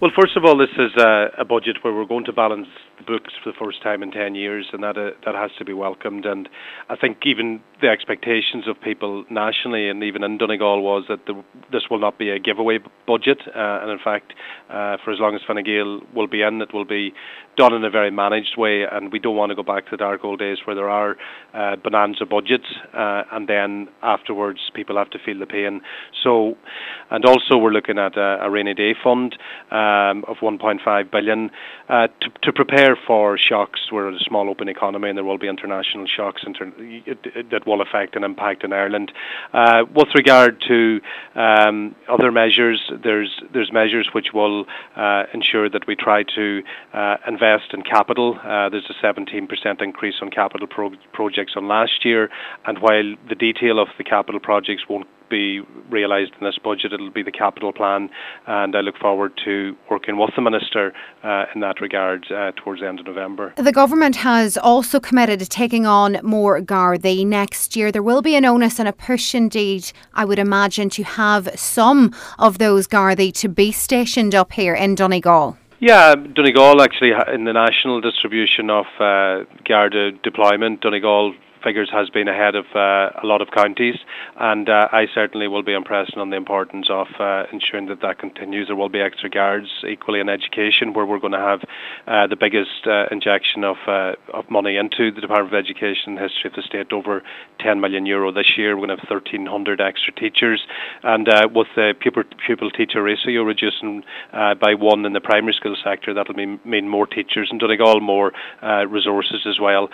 Well, first of all, this is a budget where we're going to balance the books for the first time in 10 years, and that has to be welcomed. And I think even the expectations of people nationally and even in Donegal was that this will not be a giveaway budget. And in fact, for as long as Fine Gael will be in, it will be done in a very managed way. And we don't want to go back to the dark old days where there are bonanza budgets, and then afterwards people have to feel the pain. So, and also we're looking at a rainy day fund of 1.5 billion to prepare for shocks. We're a small open economy, and there will be international shocks that will affect and impact in Ireland. With regard to other measures, there's measures which will ensure that we try to invest in capital. There's a 17% increase on capital projects on last year, and while the detail of the capital projects won't be realised in this budget, it'll be the capital plan, and I look forward to working with the Minister in that regard towards the end of November. The government has also committed to taking on more Gardaí next year. There will be an onus and a push indeed, I would imagine, to have some of those Gardaí to be stationed up here in Donegal. Yeah, Donegal actually, in the national distribution of Garda deployment, Donegal figures has been ahead of a lot of counties, and I certainly will be impressing on the importance of ensuring that continues. There will be extra guards equally in education, where we're going to have the biggest injection of money into the Department of Education in the history of the state, over €10 million this year. We're going to have 1,300 extra teachers, and with the pupil-teacher ratio reducing by 1 in the primary school sector, that'll mean more teachers in Donegal, more resources as well.